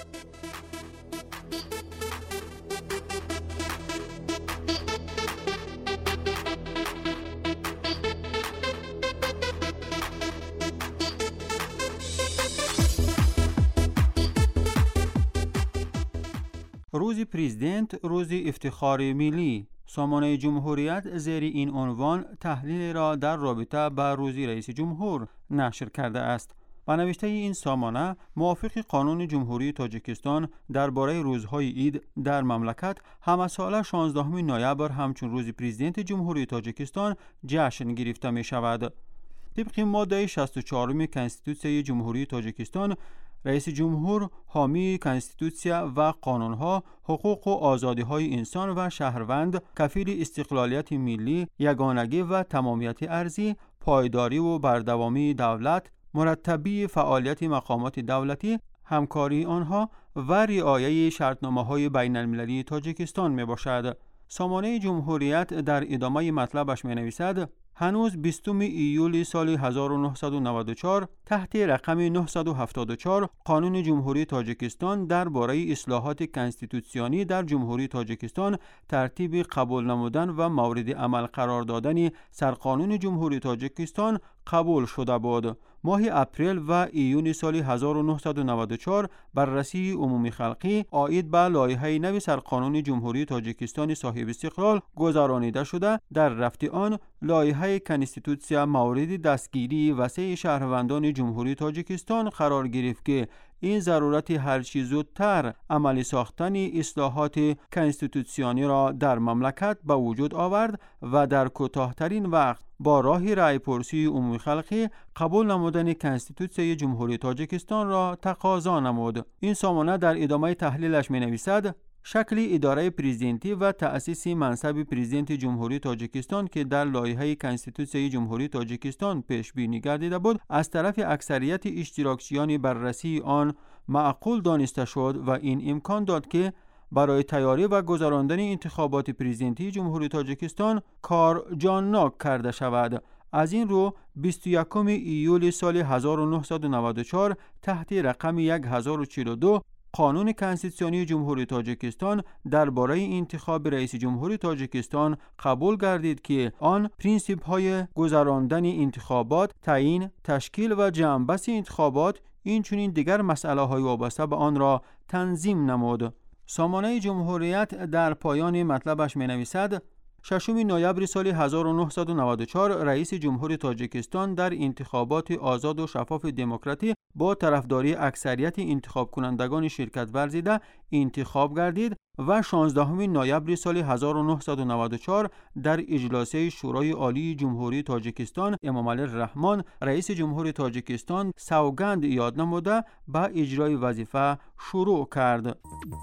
روز پرزیدنت روز افتخار ملی. سامانه جمهوریت زیر این عنوان تحلیل را در رابطه با روز رئیس جمهور نشر کرده است. با نوشته این سامانه، موافق قانون جمهوری تاجیکستان درباره روزهای عید در مملکت همه ساله 16 نوامبر همچون روز پرزیدنت جمهوری تاجیکستان جشن گرفته می شود. طبق ماده 64 کنستیتوسیون جمهوری تاجیکستان، رئیس جمهور حامی کنستیتوسیا و قانونها، حقوق و آزادی‌های انسان و شهروند، کفیل استقلالیت ملی، یگانگی و تمامیت ارضی، پایداری و بردوامی دولت، مرتبی فعالیت مقامات دولتی، همکاری آنها و رعایت شرطنامه‌های بین‌المللی تاجیکستان میباشد. سامانه جمهوریت در ادامه مطلبش می‌نویسد: هنوز 20 ایول سال 1994 تحت رقم 974 قانون جمهوری تاجیکستان درباره اصلاحات کنستیتوسیونی در جمهوری تاجیکستان ترتیب قبول نمودن و مورد عمل قرار دادن سرقانون جمهوری تاجیکستان قبول شده بود. ماه اپریل و ایون سال 1994 بررسی عمومی خلقی عاید به لایحه نو سرقانون جمهوری تاجیکستان صاحب استقلال گذرانیده شده. در رفت آن لایحه کنستیتوسیا مورد دستگیری وسیع شهروندان جمهوری تاجیکستان قرار گرفت که این ضرورت هر چه زودتر عملی ساختن اصلاحات کنستیتوسیونی را در مملکت به وجود آورد و در کوتاه‌ترین وقت با راه رأی پرسی عمومی خلقی قبول نمودن کنستیتوسیون جمهوری تاجیکستان را تقاضا نمود. این سامانه در ادامه تحلیلش می‌نویسد: شکل اداره پرزیدنتی و تأسیس منصب پرزیدنت جمهوری تاجیکستان که در لایحه کنستیتوسیون جمهوری تاجیکستان پیش بینی گردیده بود، از طرف اکثریت اشتراکچیان بررسی آن معقول دانسته شد و این امکان داد که برای تیاری و گذراندن انتخابات پرزیدنتی جمهوری تاجیکستان کار جانناک کرده شود. از این رو 21 ایول سال 1994 تحت رقم 1042 قانون کنستیتوسیونی جمهوری تاجیکستان درباره انتخاب رئیس جمهوری تاجیکستان قبول گردید که آن پرینسیپ های گذراندن انتخابات، تعیین، تشکیل و جمع‌بست انتخابات، این چنین دیگر مسئله های وابسته به آن را تنظیم نمود. سامانه جمهوریت در پایان مطلبش می نویسد: 6 نوامبر سال 1994 رئیس جمهوری تاجیکستان در انتخابات آزاد و شفاف دموکراتی با طرفداری اکثریت انتخاب کنندگان شرکت ورزیده انتخاب گردید و 16 نوامبر سال 1994 در اجلاس شورای عالی جمهوری تاجیکستان امامعلی الرحمن رئیس جمهوری تاجیکستان سوگند یاد نموده به اجرای وظیفه شروع کرد.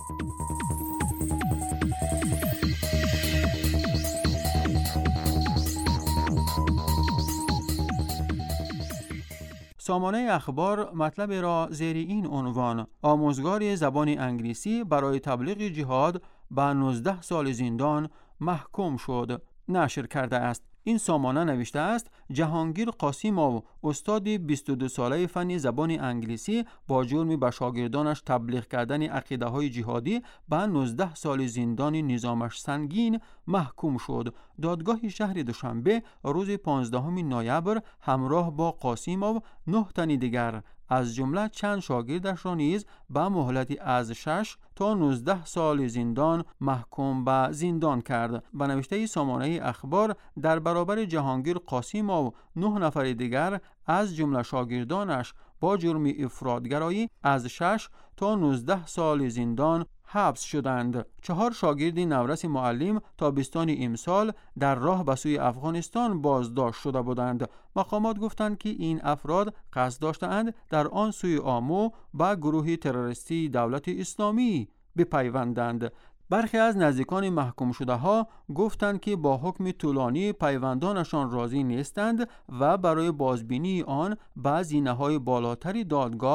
سامانه اخبار مطلب را زیر این عنوان: آموزگار زبان انگلیسی برای تبلیغ جهاد به 19 سال زندان محکوم شد نشر کرده است. این سامانه نوشته است: جهانگیر قاسیموف، استاد 22 ساله فن زبان انگلیسی، با جرم به شاگردانش تبلیغ کردن عقیده‌های جهادی به 19 سال زندان نظامش سنگین محکوم شد. دادگاه شهر دوشنبه روز 15 نوامبر همراه با قاسیموف 9 تن دیگر از جمله چند شاگردش را نیز به مهلتی از 6 تا 19 سال زندان محکوم به زندان کرد. به نوشته سامانه اخبار، در برابر جهانگیر قاسیموف 9 نفر دیگر از جمله شاگردانش با جرم افراط‌گرایی از 6 تا 19 سال زندان حبس شدند. 4 شاگرد نورس معلم تابستان امسال در راه به سوی افغانستان بازداشت شده بودند. مقامات گفتند که این افراد قصد داشتند در آن سوی آمو به گروه تروریستی دولت اسلامی بپیوندند. برخی از نزدیکان محکوم شده ها گفتند که با حکم طولانی پیوندانشان راضی نیستند و برای بازبینی آن به زینه‌های بالاتری دادگاه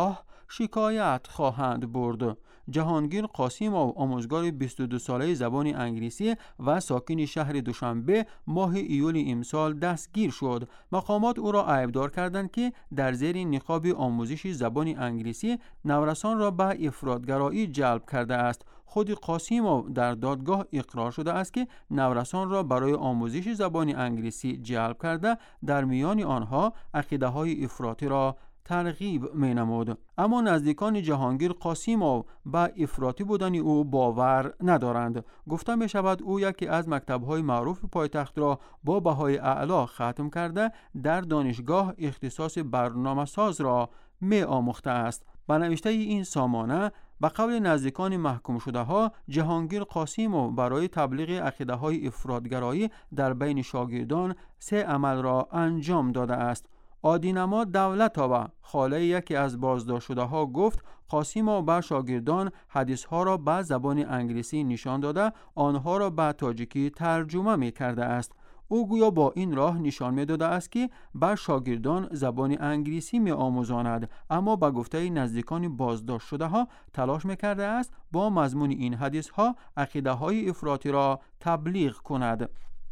شکایت خواهند برد. جهانگیر قاسیموف، آموزگار 22 ساله زبان انگلیسی و ساکن شهر دوشنبه، ماه ایول امسال دستگیر شد. مقامات او را عیبدار کردند که در زیر نقاب آموزش زبان انگلیسی نورسان را به افراطگرایی جلب کرده است. خود قاسیموف در دادگاه اقرار شده است که نورسان را برای آموزش زبان انگلیسی جلب کرده، در میان آنها عقیده‌های افراطی را ترغیب می نمود. اما نزدیکان جهانگیر قاسیموف به افراطی بودن او باور ندارند. گفته می شود او یکی از مکتب‌های معروف پایتخت را با بهای اعلا ختم کرده در دانشگاه اختصاص برنامه‌ساز را می آموخته است. به نوشته این سامانه، به قول نزدیکان محکوم شده ها، جهانگیر قاسیموف برای تبلیغ عقیده های افراطگرایی در بین شاگردان 3 عمل را انجام داده است. آدینما دولت‌آوا، خاله یکی از بازداشت شده ها، گفت قاسیموف به شاگردان حدیث ها را به زبان انگلیسی نشان داده آنها را به تاجیکی ترجمه می کرده است. او گویا با این راه نشان می داده است که به شاگردان زبان انگلیسی می آموزاند، اما به گفته نزدیکان بازداشت شده ها تلاش می کرده است با مضمون این حدیث ها عقیده های افراطی را تبلیغ کند.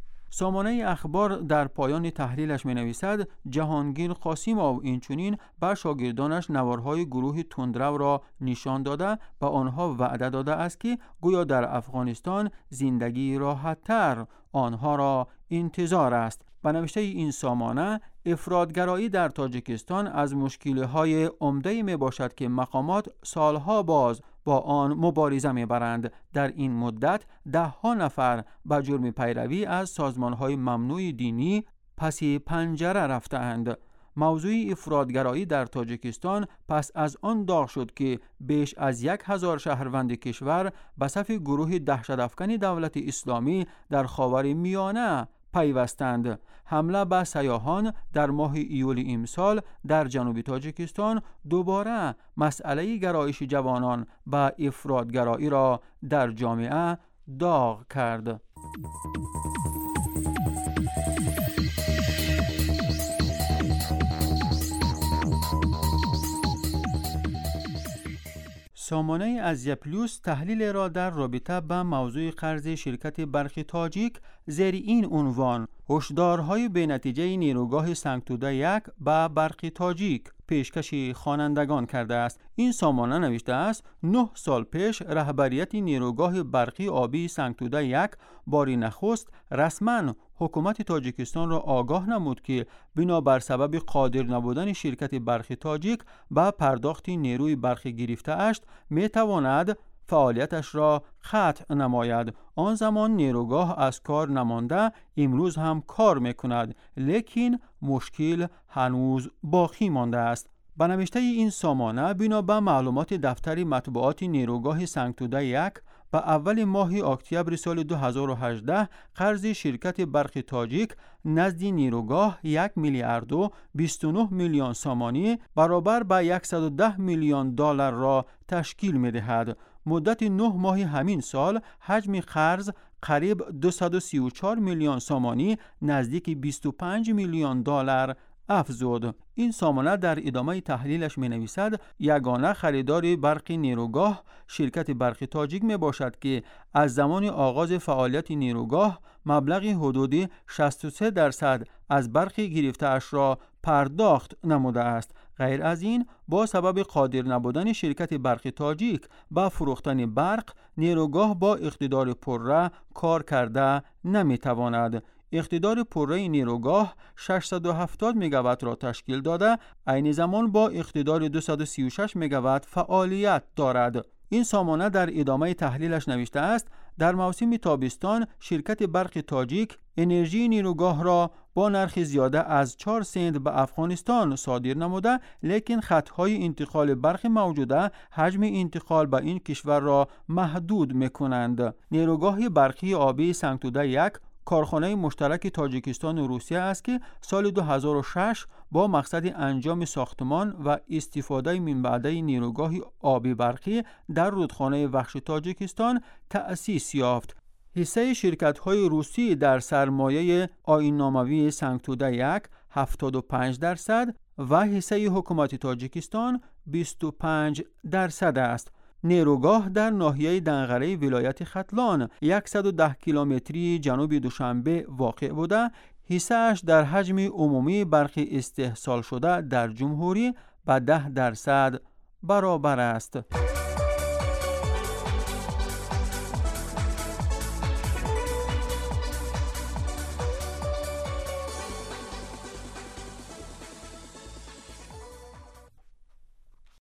سامانه اخبار در پایان تحلیلش می نویسد جهانگیر قاسیموف اینچنین به شاگردانش نوارهای گروه تندرو را نشان داده و آنها وعده داده است که گویا در افغانستان زندگی راحت‌تر آنها را انتظار است. به نوشته این سامانه، افراطگرایی در تاجیکستان از مشکل‌های عمده می باشد که مقامات سالها باز با آن مبارزه می‌برند. در این مدت 10 نفر به جرم پیروی از سازمان‌های ممنوع دینی پس پنجره رفته‌اند. موضوع افراطگرایی در تاجیکستان پس از آن داغ شد که بیش از 1000 شهروند کشور به صف گروه دهشت‌افکن دولت اسلامی در خاورمیانه پیوستند. حمله به سیاحان در ماه ایول امسال در جنوب تاجیکستان دوباره مسئله گرایش جوانان به افراطگرایی را در جامعه داغ کرد. سامانه ازیا پلوس تحلیل را در رابطه با موضوع قرض شرکت برق تاجیک زیر این عنوان: هشدارهای بی‌نتیجه نیروگاه سنگتوده 1 به برق تاجیک پیشکش خوانندگان کرده است. این سامانه نوشته است 9 سال پیش رهبریت نیروگاه برقی آبی سنگتوده 1 باری نخست رسما حکومت تاجیکستان را آگاه نمود که بنابر سبب قادر نبودن شرکت برق تاجیک به پرداخت نیروی برق گرفته است می تواند فعالیتش را قطع نماید. آن زمان نیروگاه از کار نمانده امروز هم کار میکند، لیکن مشکل هنوز باقی مانده است. به نوشته این سامانه، بنا به معلومات دفتر مطبوعات نیروگاه سنگتوده 1 به اول ماه اکتبر سال 2018 قرض شرکت برق تاجیک نزد نیروگاه 1 میلیارد و 29 میلیون سامانی برابر به 110 میلیون دلار را تشکیل می‌دهد. مدت 9 ماه همین سال حجم قرض قریب 234 میلیون سامانی نزدیک 25 میلیون دلار افزود. این سامانه در ادامه تحلیلش می نویسد یگانه خریدار برق نیروگاه شرکت برق تاجیک می باشد که از زمان آغاز فعالیت نیروگاه مبلغ حدودی 63% از برق گرفته اش را پرداخت نموده است. غیر از این، با سبب قادر نبودن شرکت برق تاجیک به فروختن برق، نیروگاه با اقتدار پره کار کرده نمی تواند. اقتدار پره نیروگاه 670 مگاوات را تشکیل داده، عین زمان با اقتدار 236 مگاوات فعالیت دارد. این سامانه در ادامه تحلیلش نوشته است در موسم تابستان شرکت برق تاجیک انرژی نیروگاه را با نرخ زیاده از 4 سنت به افغانستان صادر نموده، لیکن خطهای انتقال برق موجوده حجم انتقال به این کشور را محدود می‌کنند. نیروگاه برقی آبی سنگتوده 1 کارخانه مشترک تاجیکستان و روسیه است که سال 2006 با مقصد انجام ساختمان و استفاده من بعده نیروگاه آبی برقی در رودخانه وخش تاجیکستان تأسیس یافت. حصه شرکت‌های روسی در سرمایه آیین‌ناموی سنگتوده 1 75% و حصه حکومت تاجیکستان 25% است. نیروگاه در ناحیه دنقره ولایت ختلان 110 کیلومتری جنوب دوشنبه واقع بوده. حصه اش در حجم عمومی برق استحصال شده در جمهوری به 10% برابر است.